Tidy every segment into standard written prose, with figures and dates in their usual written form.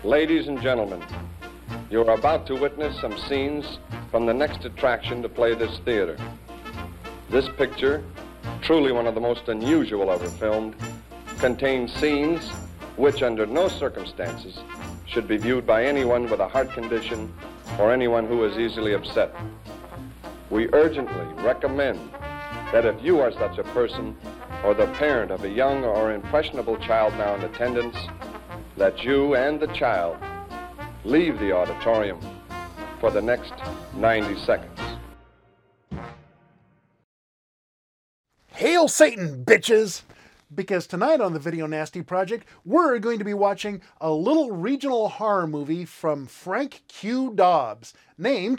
Ladies and gentlemen, you are about to witness some scenes from the next attraction to play this theater. This picture, truly one of the most unusual ever filmed, contains scenes which under no circumstances should be viewed by anyone with a heart condition or anyone who is easily upset. We urgently recommend that if you are such a person or the parent of a young or impressionable child now in attendance, that you and the child leave the auditorium for the next 90 seconds. Hail Satan, bitches! Because tonight on the Video Nasty Project, we're going to be watching a little regional horror movie from Frank Q. Dobbs named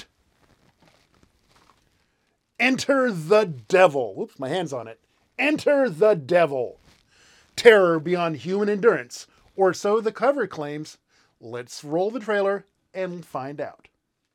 Enter the Devil. Whoops, my hand's on it. Enter the Devil. Terror beyond human endurance. Or so the cover claims. Let's roll the trailer and find out.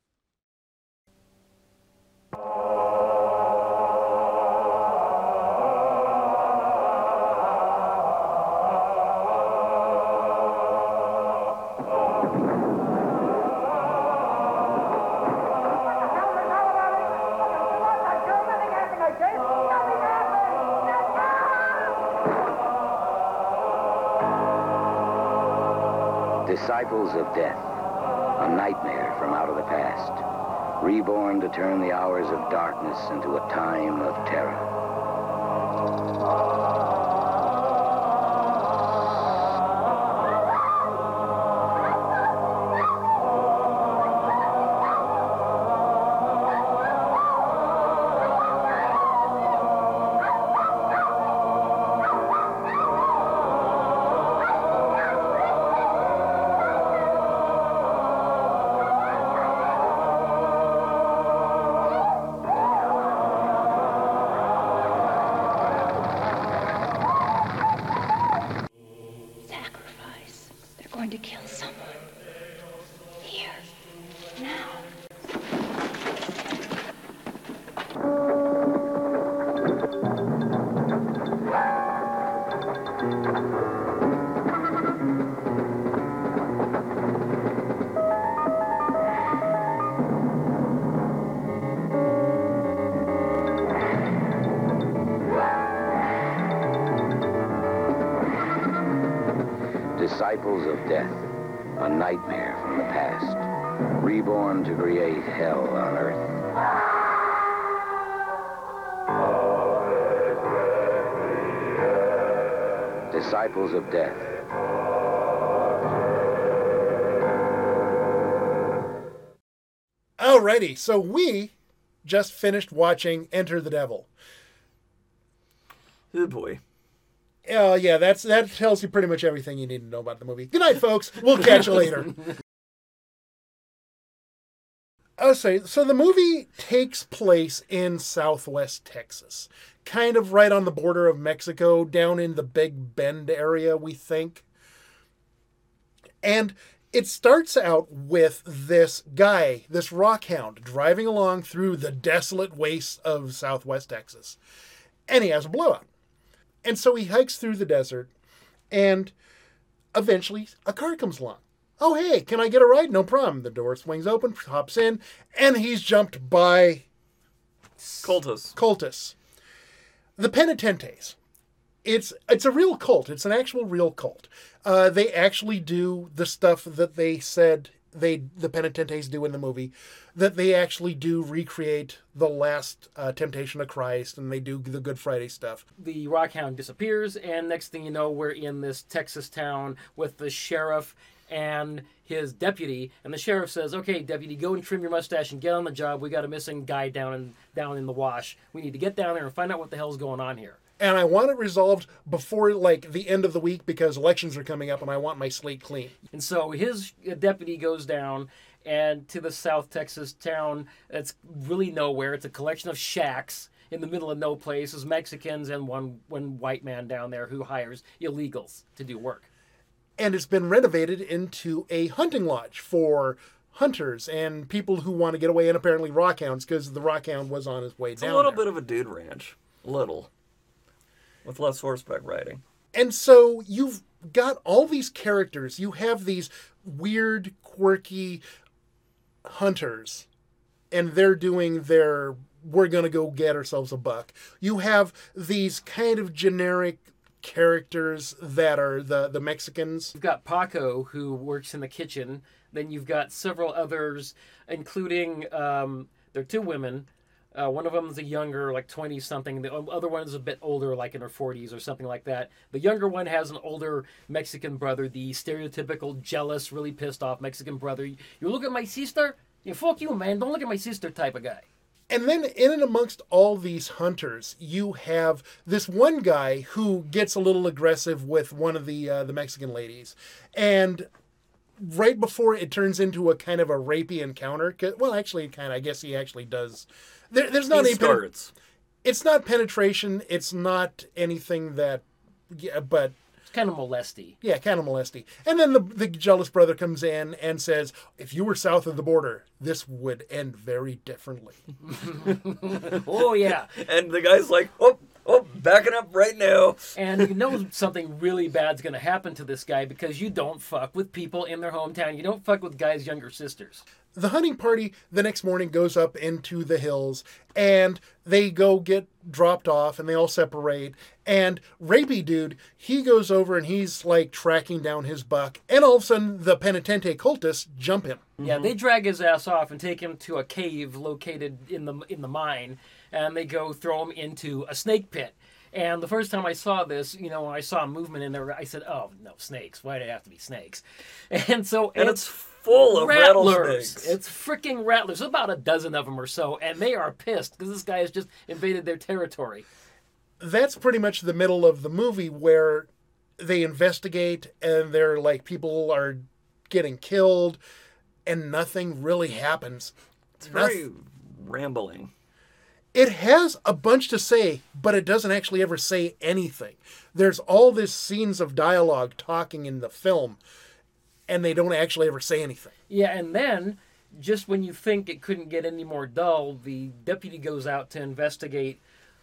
Disciples of Death, a nightmare from out of the past, reborn to turn the hours of darkness into a time of terror. To kill someone. Here. Now. Disciples of Death, a nightmare from the past, reborn to create hell on earth. Disciples of Death. Alrighty, so we just finished watching Enter the Devil. Oh boy. Yeah, that tells you pretty much everything you need to know about the movie. Good night, folks. We'll catch you later. So the movie takes place in Southwest Texas, kind of right on the border of Mexico, down in the Big Bend area, we think. And it starts out with this guy, this rockhound, driving along through the desolate wastes of Southwest Texas. And he has a blowout. And so he hikes through the desert, and eventually a car comes along. Oh, hey, can I get a ride? No problem. The door swings open, hops in, and he's jumped by Cultists. The Penitentes. It's a real cult. It's an actual real cult. They actually do the stuff that they said the Penitentes do in the movie, that they actually do recreate the last Temptation of Christ, and they do the Good Friday stuff. The Rockhound disappears, and next thing you know, we're in this Texas town with the sheriff and his deputy, and the sheriff says, "Okay, deputy, go and trim your mustache and get on the job. We got a missing guy down in the wash. We need to get down there and find out what the hell's going on here." And I want it resolved before, the end of the week, because elections are coming up, and I want my slate clean. And so his deputy goes down and to the South Texas town that's really nowhere. It's a collection of shacks in the middle of no place. There's Mexicans and one white man down there who hires illegals to do work. And it's been renovated into a hunting lodge for hunters and people who want to get away, and apparently rockhounds, because the rockhound was on his way down. It's a little bit of a dude ranch. Little. With less horseback riding. And so you've got all these characters. You have these weird, quirky hunters, and they're doing their, we're going to go get ourselves a buck. You have these kind of generic characters that are the Mexicans. You've got Paco, who works in the kitchen. Then you've got several others, including, they're two women. One of them is a younger, like 20-something. The other one is a bit older, like in her 40s or something like that. The younger one has an older Mexican brother, the stereotypical, jealous, really pissed off Mexican brother. You look at my sister? Yeah, fuck you, man. Don't look at my sister type of guy. And then in and amongst all these hunters, you have this one guy who gets a little aggressive with one of the Mexican ladies. And right before it turns into a kind of a rapey encounter, well, actually, I guess he actually does. There's not He starts. It's not penetration. It's not anything that, but It's kind of molesty. yeah, kind of molesty. And then the jealous brother comes in and says, if you were south of the border, this would end very differently. Oh, yeah. And the guy's like, oh, backing up right now. And you know something really bad's going to happen to this guy because you don't fuck with people in their hometown. You don't fuck with guys' younger sisters. The hunting party the next morning goes up into the hills, and they go get dropped off, and they all separate. And Rapey dude, he goes over and he's like tracking down his buck, and all of a sudden the Penitente cultists jump him. Yeah, they drag his ass off and take him to a cave located in the mine, and they go throw him into a snake pit. And the first time I saw this, when I saw movement in there, I said, "Oh no, snakes! Why do they have to be snakes?" And it's full of rattlers. rattlesnakes. It's freaking rattlers. There's about a dozen of them or so, and they are pissed because this guy has just invaded their territory. That's pretty much the middle of the movie where they investigate, and they're like, people are getting killed, and nothing really happens. It's very rambling. It has a bunch to say, but it doesn't actually ever say anything. There's all these scenes of dialogue talking in the film, and they don't actually ever say anything. Yeah, and then, just when you think it couldn't get any more dull, the deputy goes out to investigate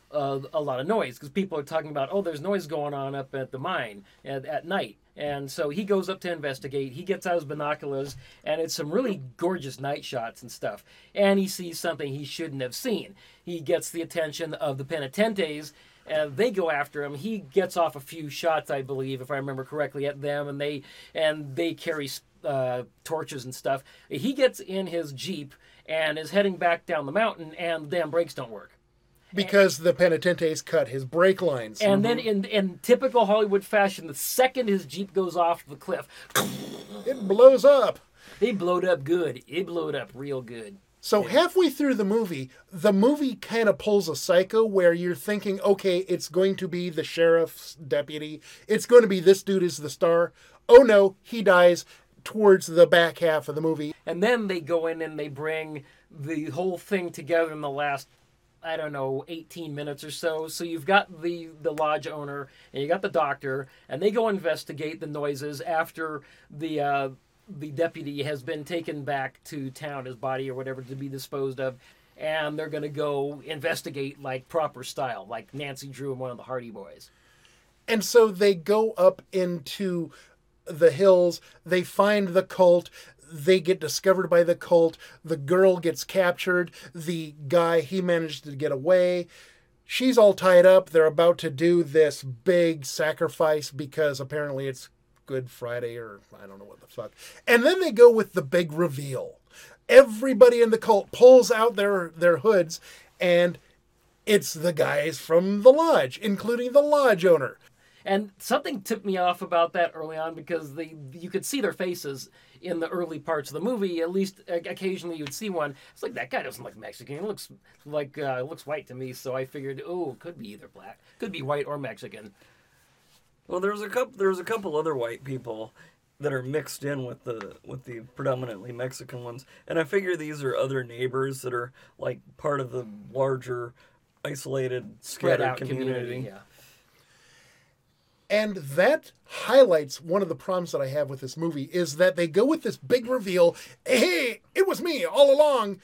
a lot of noise, because people are talking about, there's noise going on up at the mine at night. And so he goes up to investigate. He gets out his binoculars, and it's some really gorgeous night shots and stuff. And he sees something he shouldn't have seen. He gets the attention of the Penitentes, and they go after him. He gets off a few shots, I believe, if I remember correctly, at them, and they carry torches and stuff. He gets in his Jeep and is heading back down the mountain, and the damn brakes don't work. Because the Penitentes cut his brake lines. And then in typical Hollywood fashion, the second his Jeep goes off the cliff, it blows up. they blowed up good. It blowed up real good. So halfway through the movie kind of pulls a psycho where you're thinking, okay, it's going to be the sheriff's deputy. It's going to be this dude is the star. Oh no, he dies towards the back half of the movie. And then they go in and they bring the whole thing together in the last, 18 minutes or so. So you've got the lodge owner and you got the doctor, and they go investigate the noises after the deputy has been taken back to town, his body or whatever, to be disposed of. And they're going to go investigate like proper style, like Nancy Drew and one of the Hardy Boys. And so they go up into the hills. They find the cult. They get discovered by the cult. The girl gets captured. The guy, he managed to get away. She's all tied up. They're about to do this big sacrifice because apparently it's Good Friday or I don't know what the fuck. And then they go with the big reveal. Everybody in the cult pulls out their hoods, and it's the guys from the lodge, including the lodge owner. And something tipped me off about that early on because you could see their faces in the early parts of the movie. At least occasionally you would see one. It's like, that guy doesn't look Mexican. He looks like looks white to me. So I figured, it could be either black, could be white or Mexican. Well, there's a couple other white people that are mixed in with the predominantly Mexican ones, and I figure these are other neighbors that are like part of the larger, isolated, Spread scattered out community. Yeah. And that highlights one of the problems that I have with this movie is that they go with this big reveal. Hey, it was me all along.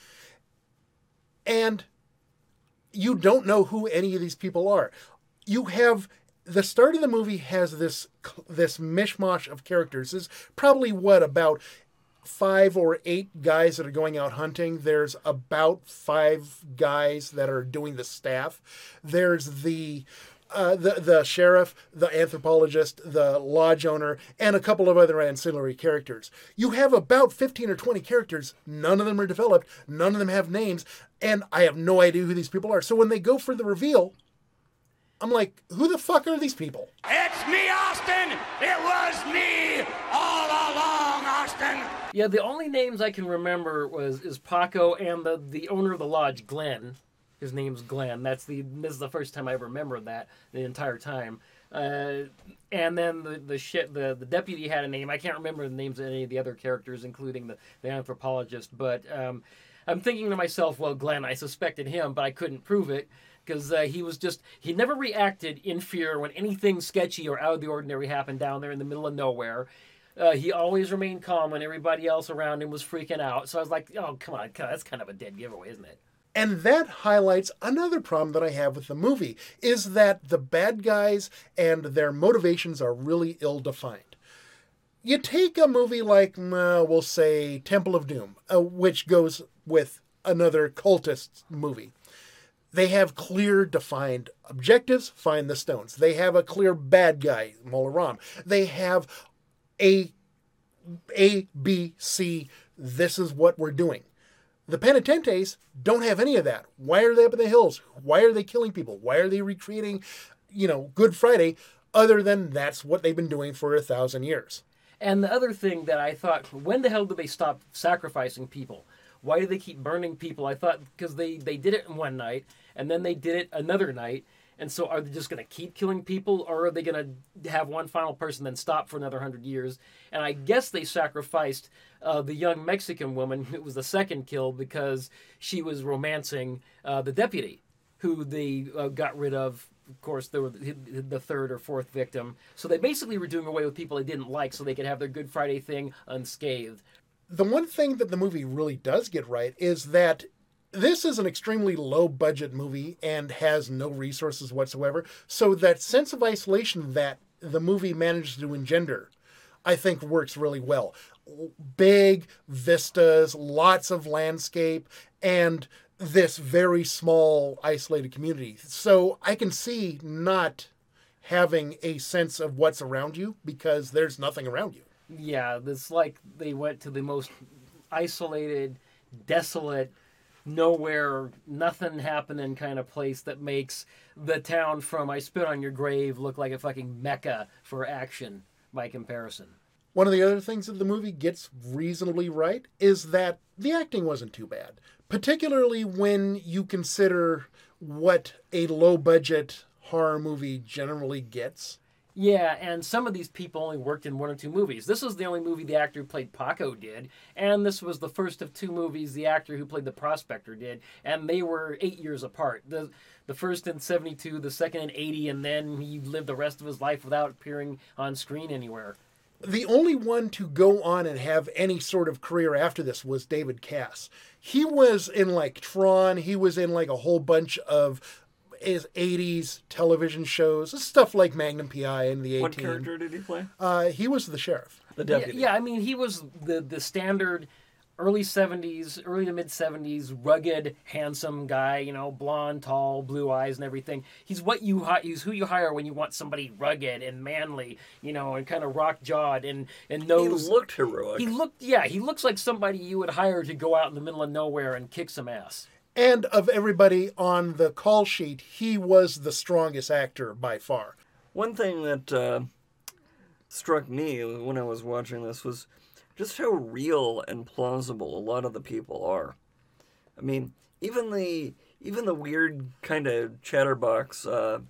And you don't know who any of these people are. You have the start of the movie has this mishmash of characters. There's probably about 5 or 8 guys that are going out hunting. There's about 5 guys that are doing the staff. There's the sheriff, the anthropologist, the lodge owner, and a couple of other ancillary characters. You have about 15 or 20 characters. None of them are developed. None of them have names. And I have no idea who these people are. So when they go for the reveal, I'm like, who the fuck are these people? It's me, Austin! It was me all along, Austin! Yeah, the only names I can remember is Paco and the owner of the lodge, Glenn. His name's Glenn. This is the first time I ever remembered that the entire time. And then the deputy had a name. I can't remember the names of any of the other characters, including the anthropologist. But I'm thinking to myself, well, Glenn, I suspected him, but I couldn't prove it. Because he never reacted in fear when anything sketchy or out of the ordinary happened down there in the middle of nowhere. He always remained calm when everybody else around him was freaking out. So I was like, oh, come on, that's kind of a dead giveaway, isn't it? And that highlights another problem that I have with the movie, is that the bad guys and their motivations are really ill-defined. You take a movie like, we'll say, Temple of Doom, which goes with another cultist movie. They have clear, defined objectives, find the stones. They have a clear bad guy, Mola Ram. They have A, B, C, this is what we're doing. The Penitentes don't have any of that. Why are they up in the hills? Why are they killing people? Why are they recreating, Good Friday, other than that's what they've been doing for 1,000 years? And the other thing that I thought, when the hell did they stop sacrificing people? Why do they keep burning people? I thought because they did it in one night, and then they did it another night. And so are they just going to keep killing people, or are they going to have one final person then stop for another 100 years? And I guess they sacrificed the young Mexican woman who was the second kill because she was romancing the deputy, who they got rid of. Of course, they were the third or fourth victim. So they basically were doing away with people they didn't like so they could have their Good Friday thing unscathed. The one thing that the movie really does get right is that this is an extremely low-budget movie and has no resources whatsoever. So that sense of isolation that the movie manages to engender, I think works really well. Big vistas, lots of landscape, and this very small, isolated community. So I can see not having a sense of what's around you because there's nothing around you. Yeah, it's like they went to the most isolated, desolate, nowhere, nothing happening kind of place that makes the town from I Spit on Your Grave look like a fucking mecca for action by comparison. One of the other things that the movie gets reasonably right is that the acting wasn't too bad, particularly when you consider what a low-budget horror movie generally gets. Yeah, and some of these people only worked in 1 or 2 movies. This was the only movie the actor who played Paco did, and this was the first of 2 movies the actor who played the Prospector did, and they were 8 years apart. The first in 72, the second in 80, and then he lived the rest of his life without appearing on screen anywhere. The only one to go on and have any sort of career after this was David Cass. He was in like Tron, he was in like a whole bunch of his 80s television shows, stuff like Magnum P.I. and the A-Team. What character did he play? He was the sheriff. The deputy. Yeah, I mean, he was the standard early to mid 70s, rugged, handsome guy, blonde, tall, blue eyes and everything. He's who you hire when you want somebody rugged and manly, and kind of rock-jawed and knows. He looked heroic. He looks like somebody you would hire to go out in the middle of nowhere and kick some ass. And of everybody on the call sheet, he was the strongest actor by far. One thing that struck me when I was watching this was just how real and plausible a lot of the people are. I mean, even the weird kind of chatterbox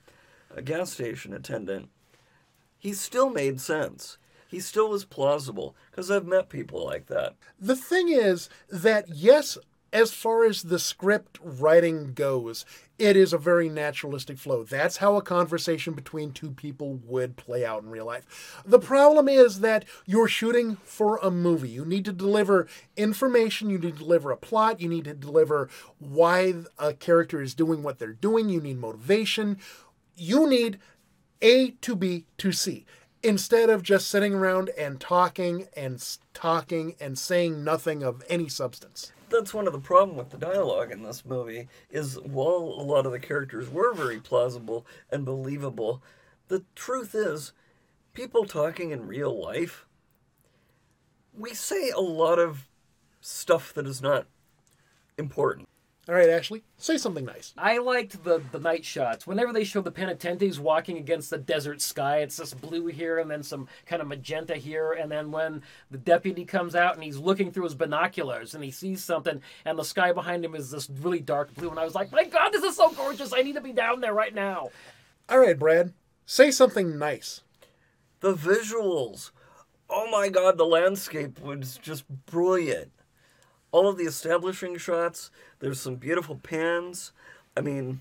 gas station attendant, he still made sense. He still was plausible, because I've met people like that. The thing is that, yes, as far as the script writing goes, it is a very naturalistic flow. That's how a conversation between 2 people would play out in real life. The problem is that you're shooting for a movie. You need to deliver information, you need to deliver a plot, you need to deliver why a character is doing what they're doing, you need motivation, you need A to B to C. Instead of just sitting around and talking and saying nothing of any substance. That's one of the problem with the dialogue in this movie, is while a lot of the characters were very plausible and believable, the truth is, people talking in real life, we say a lot of stuff that is not important. All right, Ashley, say something nice. I liked the night shots. Whenever they show the penitentes walking against the desert sky, it's this blue here and then some kind of magenta here. And then when the deputy comes out and he's looking through his binoculars and he sees something and the sky behind him is this really dark blue. And I was like, my God, this is so gorgeous. I need to be down there right now. All right, Brad, say something nice. The visuals. Oh my God, the landscape was just brilliant. All of the establishing shots, there's some beautiful pans. I mean,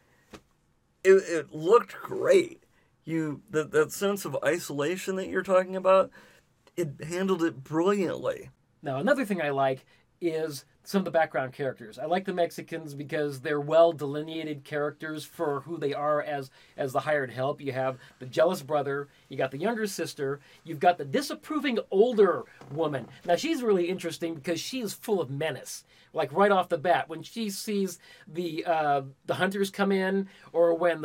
it looked great. That sense of isolation that you're talking about, it handled it brilliantly. Now, another thing I like is some of the background characters. I like the Mexicans because they're well delineated characters for who they are as the hired help. You have the jealous brother, you got the younger sister, you've got the disapproving older woman. Now she's really interesting because she is full of menace. Like right off the bat, when she sees the hunters come in, or when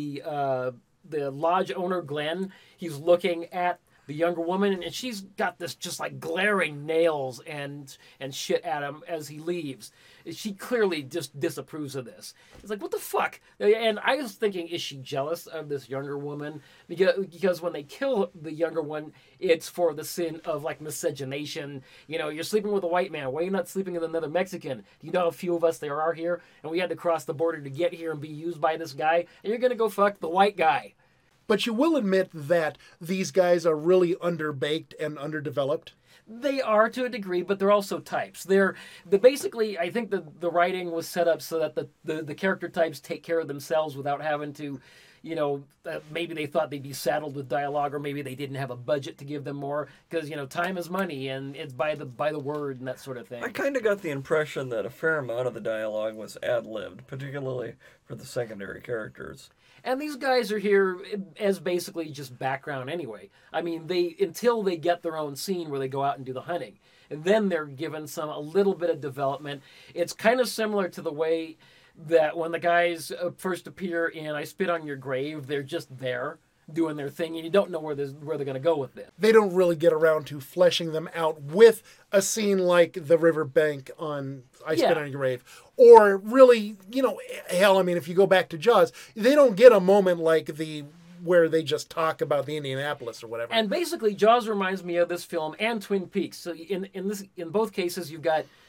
the lodge owner Glenn, he's looking at the younger woman, and she's got this just like glaring nails and shit at him as he leaves. She clearly just disapproves of this. It's like, what the fuck? And I was thinking, is she jealous of this younger woman? Because when they kill the younger one, it's for the sin of like miscegenation. You know, you're sleeping with a white man. Why are you not sleeping with another Mexican? Do you know how few of us there are here? And we had to cross the border to get here and be used by this guy? And you're going to go fuck the white guy. But you will admit that these guys are really underbaked and underdeveloped. They are to a degree, but they're also types. They're basically, I think the writing was set up so that the character types take care of themselves without having to, you know, maybe they thought they'd be saddled with dialogue, or maybe they didn't have a budget to give them more, because, you know, time is money and it's by the word and that sort of thing. I kind of got the impression that a fair amount of the dialogue was ad-libbed, particularly for the secondary characters. And these guys are here as basically just background anyway. I mean, until they get their own scene where they go out and do the hunting. And then they're given a little bit of development. It's kind of similar to the way that when the guys first appear in I Spit on Your Grave, they're just there doing their thing, and you don't know where they're going to go with it. They don't really get around to fleshing them out with a scene like the riverbank on I Spit on Your Grave. Or really, you know, hell, I mean, if you go back to Jaws, they don't get a moment like where they just talk about the Indianapolis or whatever. And basically, Jaws reminds me of this film and Twin Peaks. So in both cases, you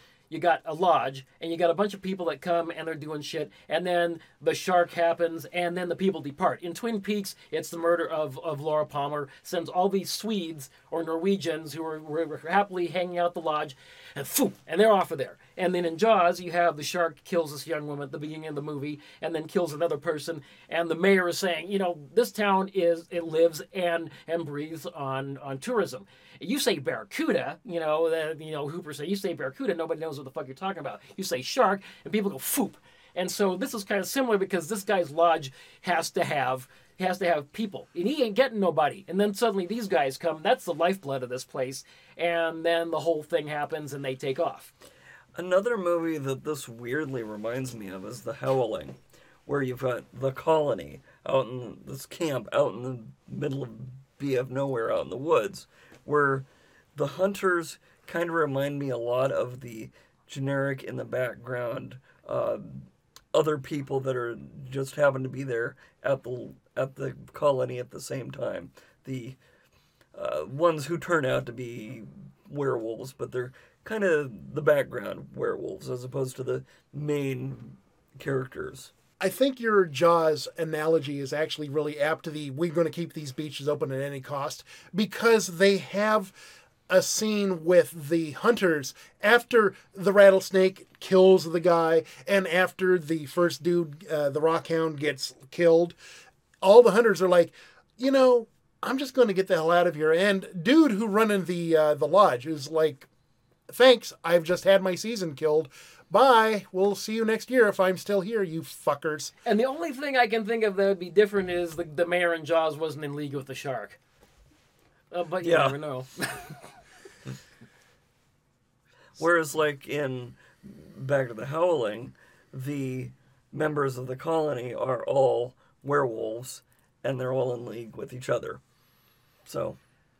got a lodge, and you got a bunch of people that come, and they're doing shit, and then the shark happens, and then the people depart. In Twin Peaks, it's the murder of Laura Palmer, sends all these Swedes or Norwegians who were happily hanging out the lodge, and phew, and they're off of there. And then in Jaws, you have the shark kills this young woman at the beginning of the movie, and then kills another person, and the mayor is saying, you know, this town lives and breathes on tourism. You say barracuda, Hooper say, you say barracuda, nobody knows what the fuck you're talking about. You say shark, and people go foop. And so this is kind of similar because this guy's lodge has to have people, and he ain't getting nobody. And then suddenly these guys come. That's the lifeblood of this place. And then the whole thing happens, and they take off. Another movie that this weirdly reminds me of is The Howling, where you've got the colony out in this camp out in the middle of BF nowhere out in the woods, where the hunters kind of remind me a lot of the generic in the background other people that are just happen to be there at the colony at the same time. The ones who turn out to be werewolves, but they're kind of the background werewolves as opposed to the main characters. I think your Jaws analogy is actually really apt to we're going to keep these beaches open at any cost, because they have a scene with the hunters after the rattlesnake kills the guy and after the first dude, the rockhound, gets killed. All the hunters are like, you know, I'm just going to get the hell out of here. And dude who running the lodge, who's like thanks, I've just had my season killed. Bye. We'll see you next year if I'm still here, you fuckers. And the only thing I can think of that would be different is the mayor in Jaws wasn't in league with the shark. But you never know. Whereas, like, in Back to the Howling, the members of the colony are all werewolves, and they're all in league with each other. So,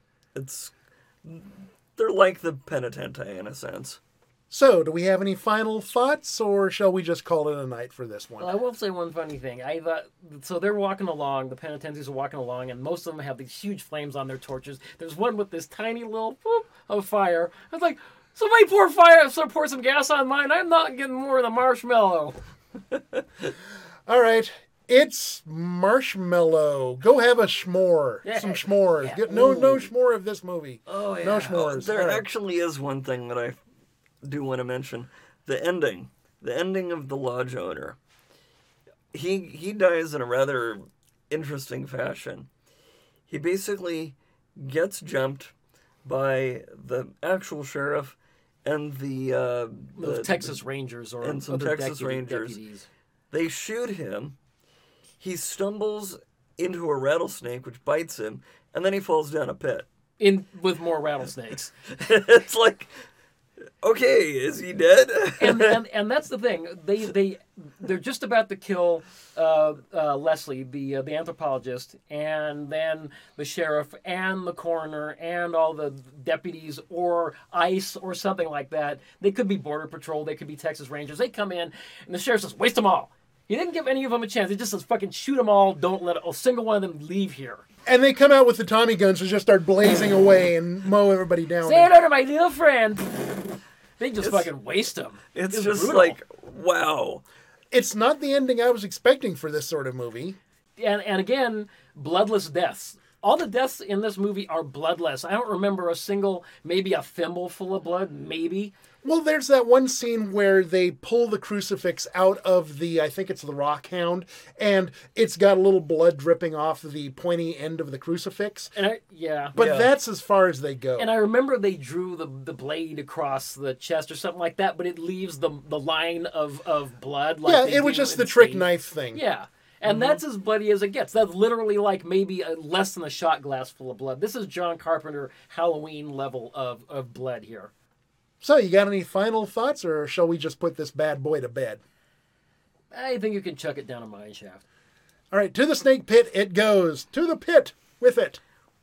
they're like the Penitente in a sense. So, do we have any final thoughts, or shall we just call it a night for this one? Well, I will say one funny thing. I thought so. They're walking along. The penitentiaries are walking along, and most of them have these huge flames on their torches. There's one with this tiny little whoop of fire. I was like, somebody pour some gas on mine. I'm not getting more of the marshmallow. All right. It's marshmallow. Go have a s'more. Yeah. Some s'mores. Yeah. Get no s'more of this movie. Oh, yeah. No s'mores. There All right. actually is one thing that I do want to mention. The ending of the lodge owner. He dies in a rather interesting fashion. He basically gets jumped by the actual sheriff and the Texas Rangers or and some other Texas Rangers. deputies. They shoot him. He stumbles into a rattlesnake, which bites him, and then he falls down a pit. With more rattlesnakes. It's like, okay, is he dead? and that's the thing. They're just about to kill Leslie, the anthropologist, and then the sheriff and the coroner and all the deputies or ICE or something like that. They could be Border Patrol. They could be Texas Rangers. They come in, and the sheriff says, "Waste them all." He didn't give any of them a chance. He just says, "Fucking shoot them all. Don't let a single one of them leave here." And they come out with the Tommy guns and just start blazing away and mow everybody down. Say hello to my little friend. They just fucking waste them. It's It's just brutal. like, wow. It's not the ending I was expecting for this sort of movie. And again, bloodless deaths. All the deaths in this movie are bloodless. I don't remember a single, maybe a thimble full of blood, maybe. Well, there's that one scene where they pull the crucifix out of I think it's the rock hound, and it's got a little blood dripping off the pointy end of the crucifix. And But Yeah. that's as far as they go. And I remember they drew the blade across the chest or something like that, but it leaves the line of blood. Like yeah, they it was do just in the trick Safe. knife thing. Yeah. And that's as bloody as it gets. That's literally like maybe less than a shot glass full of blood. This is John Carpenter Halloween level of blood here. So, you got any final thoughts, or shall we just put this bad boy to bed? I think you can chuck it down a mine shaft. All right, to the snake pit it goes. To the pit with it.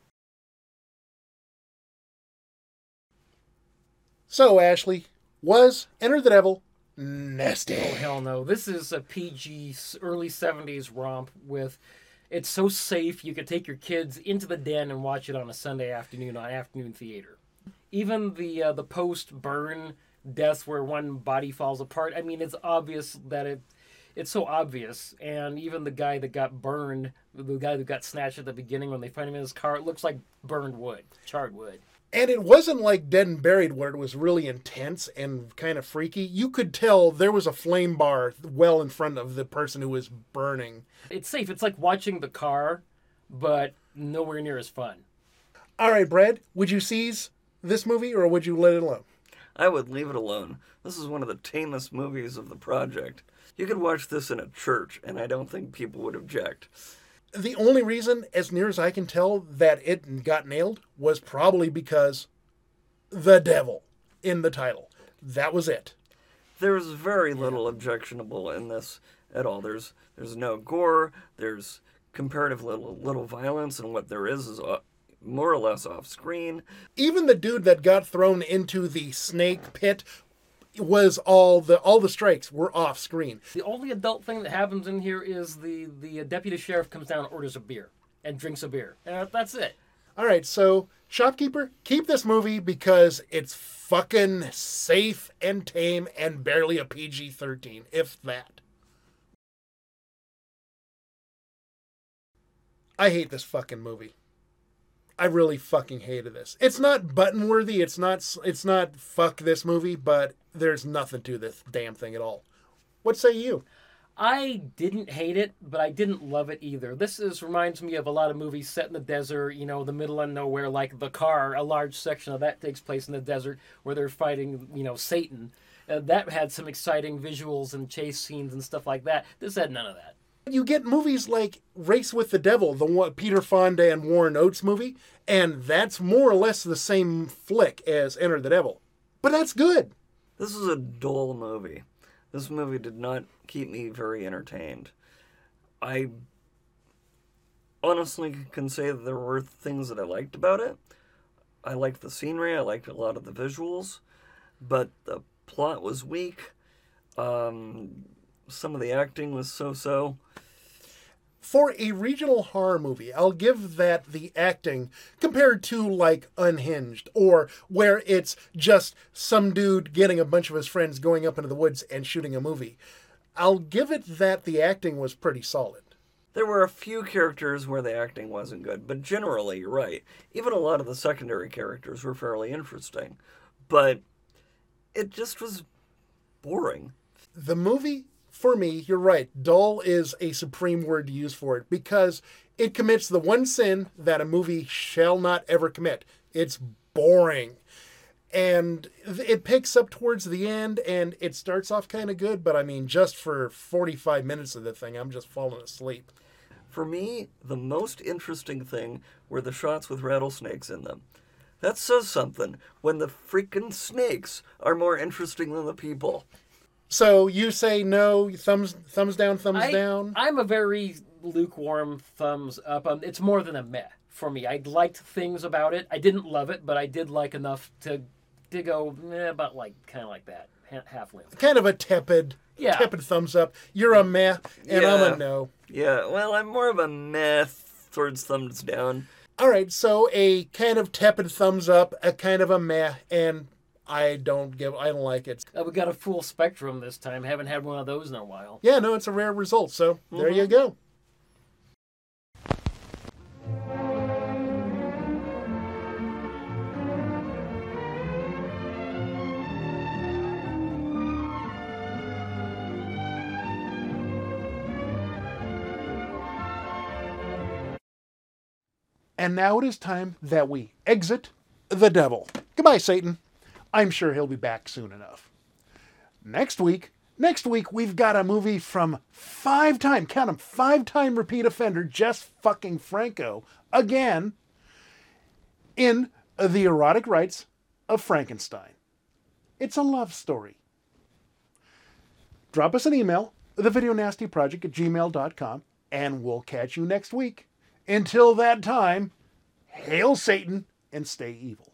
So, Ashley, was Enter the Devil nasty? Oh, hell no. This is a PG early 70s romp with... It's so safe you could take your kids into the den and watch it on a Sunday afternoon on afternoon theater. Even the post-burn deaths where one body falls apart, I mean, it's obvious that it's so obvious. And even the guy that got burned, the guy that got snatched at the beginning when they find him in his car, it looks like burned wood, charred wood. And it wasn't like Dead and Buried where it was really intense and kind of freaky. You could tell there was a flame bar well in front of the person who was burning. It's safe. It's like watching The Car, but nowhere near as fun. All right, Brad, would you seize this movie or would you let it alone? I would leave it alone. This is one of the tamest movies of the project. You could watch this in a church, and I don't think people would object. The only reason, as near as I can tell, that it got nailed was probably because the devil in the title. That was it. There's very little objectionable in this at all. There's no gore. There's comparative little violence, and what there is more or less off screen. Even the dude that got thrown into the snake pit was all the strikes were off screen. The only adult thing that happens in here is the deputy sheriff comes down and orders a beer and drinks a beer. And that's it. All right, so shopkeeper, keep this movie because it's fucking safe and tame and barely a PG-13, if that. I hate this fucking movie. I really fucking hated this. It's not button worthy. It's not fuck this movie, but there's nothing to this damn thing at all. What say you? I didn't hate it, but I didn't love it either. Reminds me of a lot of movies set in the desert, the middle of nowhere, like The Car. A large section of that takes place in the desert where they're fighting, Satan. That had some exciting visuals and chase scenes and stuff like that. This had none of that. You get movies like Race with the Devil, the one Peter Fonda and Warren Oates movie, and that's more or less the same flick as Enter the Devil. But that's good. This is a dull movie. This movie did not keep me very entertained. I honestly can say that there were things that I liked about it. I liked the scenery, I liked a lot of the visuals, but the plot was weak. Some of the acting was so-so. For a regional horror movie, I'll give that the acting compared to like Unhinged, or where it's just some dude getting a bunch of his friends going up into the woods and shooting a movie. I'll give it that the acting was pretty solid. There were a few characters where the acting wasn't good, but generally, you're right. Even a lot of the secondary characters were fairly interesting. But it just was boring. The movie, for me, you're right, dull is a supreme word to use for it, because it commits the one sin that a movie shall not ever commit. It's boring. And it picks up towards the end, and it starts off kind of good, but I mean, just for 45 minutes of the thing, I'm just falling asleep. For me, the most interesting thing were the shots with rattlesnakes in them. That says something when the freaking snakes are more interesting than the people. So you say no, thumbs down, thumbs down? I'm a very lukewarm thumbs up. It's more than a meh for me. I liked things about it. I didn't love it, but I did like enough to go about kind of like that, half length. Kind of a tepid thumbs up. You're a meh, and I'm a no. Yeah, well, I'm more of a meh towards thumbs down. All right, so a kind of tepid thumbs up, a kind of a meh, and I don't like it. We got a full spectrum this time. Haven't had one of those in a while. Yeah, no, it's a rare result, so there you go. And now it is time that we exit the devil. Goodbye, Satan. I'm sure he'll be back soon enough. Next week, we've got a movie from five-time repeat offender Jess fucking Franco, again, in The Erotic Rites of Frankenstein. It's a love story. Drop us an email, thevideonastyproject@gmail.com, and we'll catch you next week. Until that time, hail Satan and stay evil.